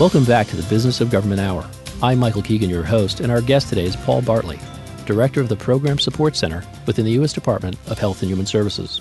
Welcome back to the Business of Government Hour. I'm Michael Keegan, your host, and our guest today is Paul Bartley, Director of the Program Support Center within the U.S. Department of Health and Human Services.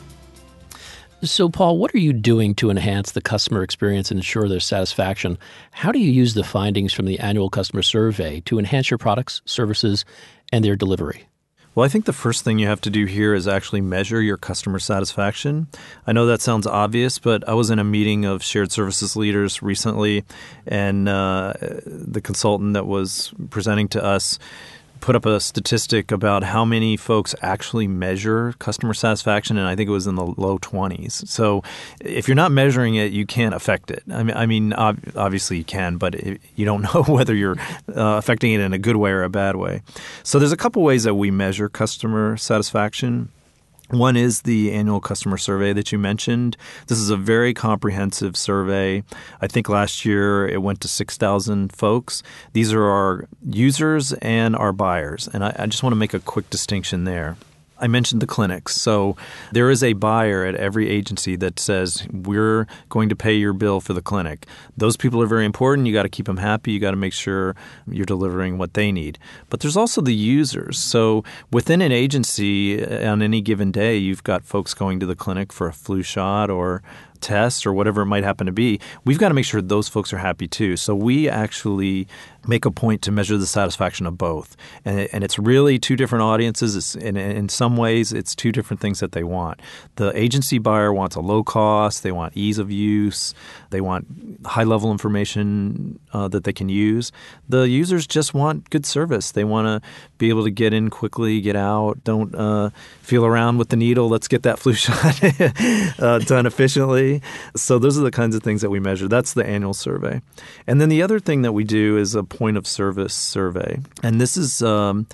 So, Paul, what are you doing to enhance the customer experience and ensure their satisfaction? How do you use the findings from the annual customer survey to enhance your products, services, and their delivery? Well, I think the first thing you have to do here is actually measure your customer satisfaction. I know that sounds obvious, but I was in a meeting of shared services leaders recently, and the consultant that was presenting to us put up a statistic about how many folks actually measure customer satisfaction, and I think it was in the low 20s. So if you're not measuring it, you can't affect it. I mean, obviously you can, but you don't know whether you're affecting it in a good way or a bad way. So there's a couple ways that we measure customer satisfaction. One is the annual customer survey that you mentioned. This is a very comprehensive survey. I think last year it went to 6,000 folks. These are our users and our buyers. And I just want to make a quick distinction there. I mentioned the clinics. So there is a buyer at every agency that says, we're going to pay your bill for the clinic. Those people are very important. You got to keep them happy. You got to make sure you're delivering what they need. But there's also the users. So within an agency, on any given day, you've got folks going to the clinic for a flu shot or test or whatever it might happen to be. We've got to make sure those folks are happy too. So we actually make a point to measure the satisfaction of both. And it's really two different audiences. In some ways, it's two different things that they want. The agency buyer wants a low cost. They want ease of use. They want high-level information that they can use. The users just want good service. They want to be able to get in quickly, get out, don't feel around with the needle. Let's get that flu shot done efficiently. So those are the kinds of things that we measure. That's the annual survey. And then the other thing that we do is a point of service survey. And this is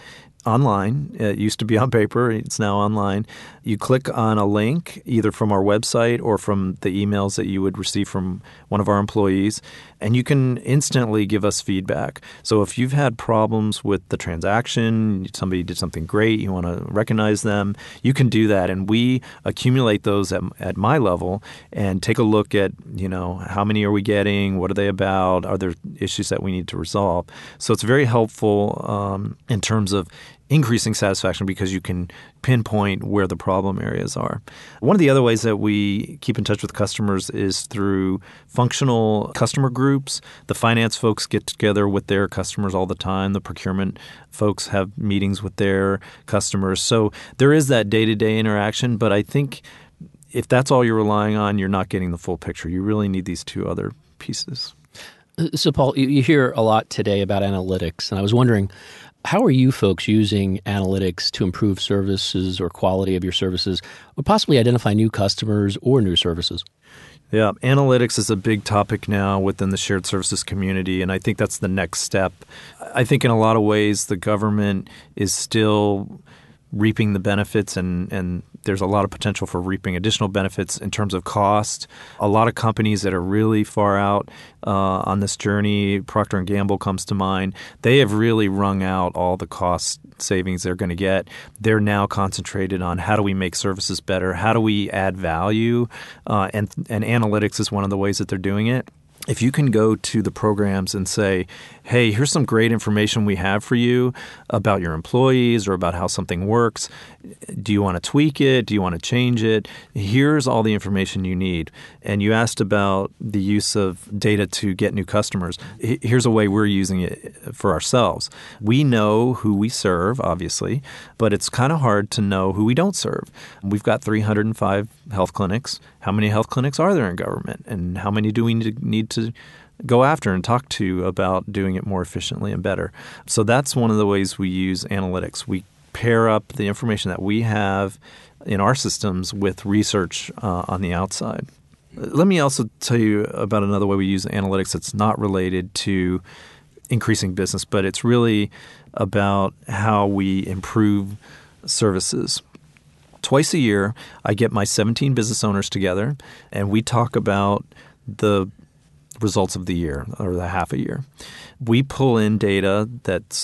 online. It used to be on paper. It's now online. You click on a link either from our website or from the emails that you would receive from one of our employees, and you can instantly give us feedback. So if you've had problems with the transaction, somebody did something great, you want to recognize them, you can do that. And we accumulate those at my level and take a look at, how many are we getting? What are they about? Are there issues that we need to resolve? So it's very helpful in terms of increasing satisfaction because you can pinpoint where the problem areas are. One of the other ways that we keep in touch with customers is through functional customer groups. The finance folks get together with their customers all the time. The procurement folks have meetings with their customers. So there is that day-to-day interaction, but I think if that's all you're relying on, you're not getting the full picture. You really need these two other pieces. So, Paul, you hear a lot today about analytics, and I was wondering, how are you folks using analytics to improve services or quality of your services or possibly identify new customers or new services? Yeah, analytics is a big topic now within the shared services community, and I think that's the next step. I think in a lot of ways the government is still reaping the benefits and there's a lot of potential for reaping additional benefits in terms of cost. A lot of companies that are really far out on this journey, Procter & Gamble comes to mind, they have really wrung out all the cost savings they're going to get. They're now concentrated on how do we make services better, how do we add value, and analytics is one of the ways that they're doing it. If you can go to the programs and say, hey, here's some great information we have for you about your employees or about how something works. Do you want to tweak it? Do you want to change it? Here's all the information you need. And you asked about the use of data to get new customers. Here's a way we're using it for ourselves. We know who we serve, obviously, but it's kind of hard to know who we don't serve. We've got 305 health clinics. How many health clinics are there in government? And how many do we need to go after and talk to about doing it more efficiently and better? So that's one of the ways we use analytics. We pair up the information that we have in our systems with research on the outside. Let me also tell you about another way we use analytics that's not related to increasing business, but it's really about how we improve services. Twice a year, I get my 17 business owners together, and we talk about the results of the year or the half a year. We pull in data that's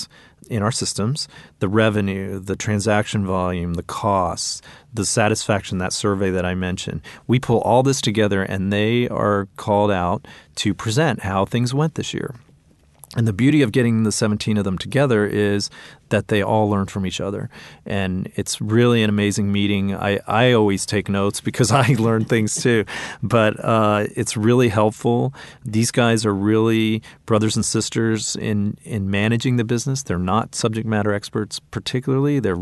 in our systems, the revenue, the transaction volume, the costs, the satisfaction, that survey that I mentioned. We pull all this together, and they are called out to present how things went this year. And the beauty of getting the 17 of them together is that they all learn from each other. And it's really an amazing meeting. I always take notes because I learn things too. But it's really helpful. These guys are really brothers and sisters in managing the business. They're not subject matter experts particularly. We're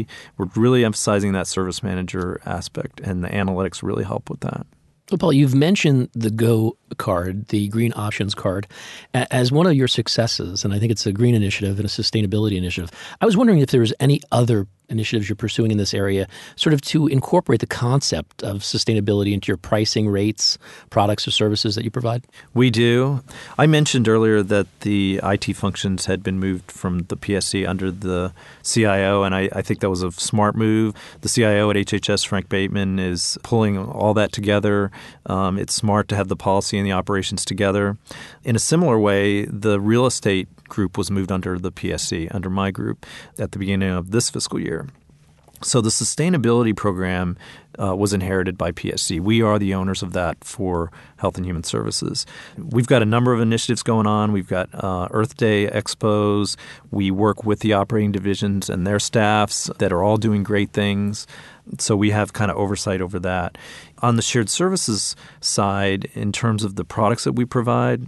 really emphasizing that service manager aspect, and the analytics really help with that. Well, Paul, you've mentioned the GO card, the Green Options card, as one of your successes, and I think it's a green initiative and a sustainability initiative. I was wondering if there was any other initiatives you're pursuing in this area, sort of to incorporate the concept of sustainability into your pricing rates, products or services that you provide? We do. I mentioned earlier that the IT functions had been moved from the PSC under the CIO, and I think that was a smart move. The CIO at HHS, Frank Bateman, is pulling all that together. It's smart to have the policy and the operations together. In a similar way, the real estate group was moved under the PSC, under my group, at the beginning of this fiscal year. So the sustainability program was inherited by PSC. We are the owners of that for Health and Human Services. We've got a number of initiatives going on. We've got Earth Day expos. We work with the operating divisions and their staffs that are all doing great things. So we have kind of oversight over that. On the shared services side, in terms of the products that we provide,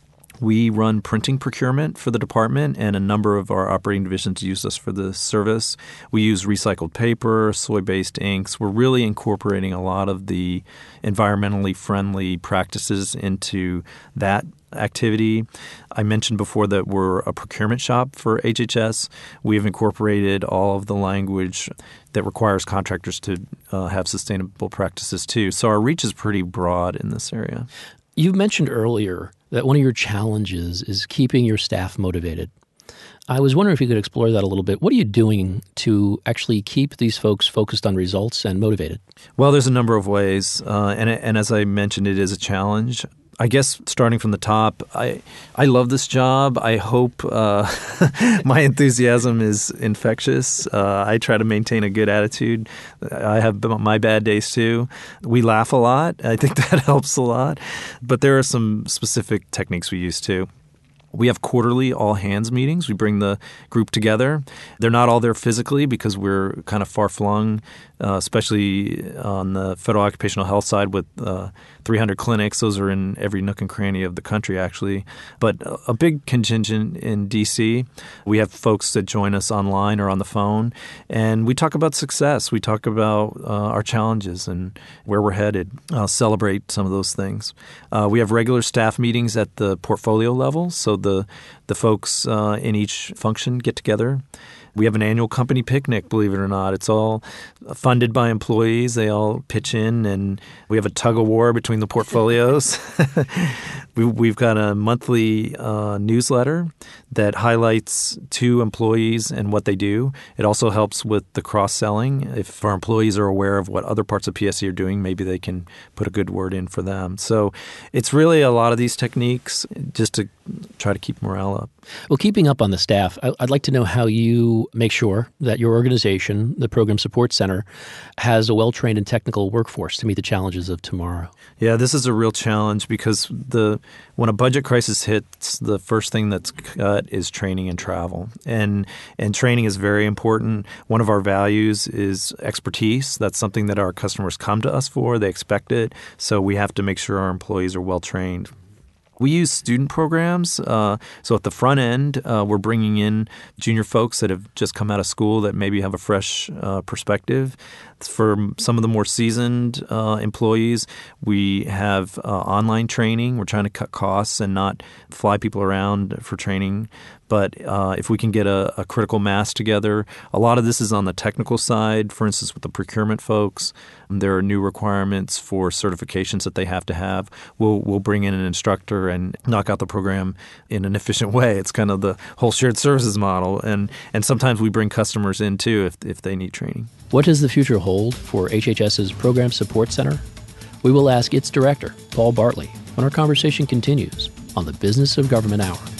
we run printing procurement for the department, and a number of our operating divisions use us for the service. We use recycled paper, soy-based inks. We're really incorporating a lot of the environmentally friendly practices into that activity. I mentioned before that we're a procurement shop for HHS. We have incorporated all of the language that requires contractors to have sustainable practices too. So our reach is pretty broad in this area. You mentioned earlier that one of your challenges is keeping your staff motivated. I was wondering if you could explore that a little bit. What are you doing to actually keep these folks focused on results and motivated? Well, there's a number of ways. And as I mentioned, it is a challenge. I guess starting from the top, I love this job. I hope my enthusiasm is infectious. I try to maintain a good attitude. I have my bad days too. We laugh a lot. I think that helps a lot. But there are some specific techniques we use too. We have quarterly all-hands meetings. We bring the group together. They're not all there physically because we're kind of far-flung, especially on the federal occupational health side with 300 clinics. Those are in every nook and cranny of the country, actually. But a big contingent in D.C. We have folks that join us online or on the phone, and we talk about success. We talk about our challenges and where we're headed, celebrate some of those things. We have regular staff meetings at the portfolio level, so the folks in each function get together. We have an annual company picnic, believe it or not. It's all funded by employees. They all pitch in, and we have a tug-of-war between the portfolios. We've got a monthly newsletter that highlights to employees and what they do. It also helps with the cross-selling. If our employees are aware of what other parts of PSC are doing, maybe they can put a good word in for them. So it's really a lot of these techniques just to try to keep morale up. Well, keeping up on the staff, I'd like to know how you make sure that your organization, the Program Support Center, has a well-trained and technical workforce to meet the challenges of tomorrow. Yeah, this is a real challenge because when a budget crisis hits, the first thing that's cut is training and travel. And training is very important. One of our values is expertise. That's something that our customers come to us for. They expect it. So we have to make sure our employees are well trained. We use student programs. So at the front end, we're bringing in junior folks that have just come out of school that maybe have a fresh perspective. For some of the more seasoned employees, we have online training. We're trying to cut costs and not fly people around for training. But if we can get a critical mass together, a lot of this is on the technical side. For instance, with the procurement folks, there are new requirements for certifications that they have to have. We'll bring in an instructor and knock out the program in an efficient way. It's kind of the whole shared services model. And sometimes we bring customers in, too, if they need training. What does the future hold for HHS's Program Support Center? We will ask its director, Paul Bartley, when our conversation continues on the Business of Government Hour.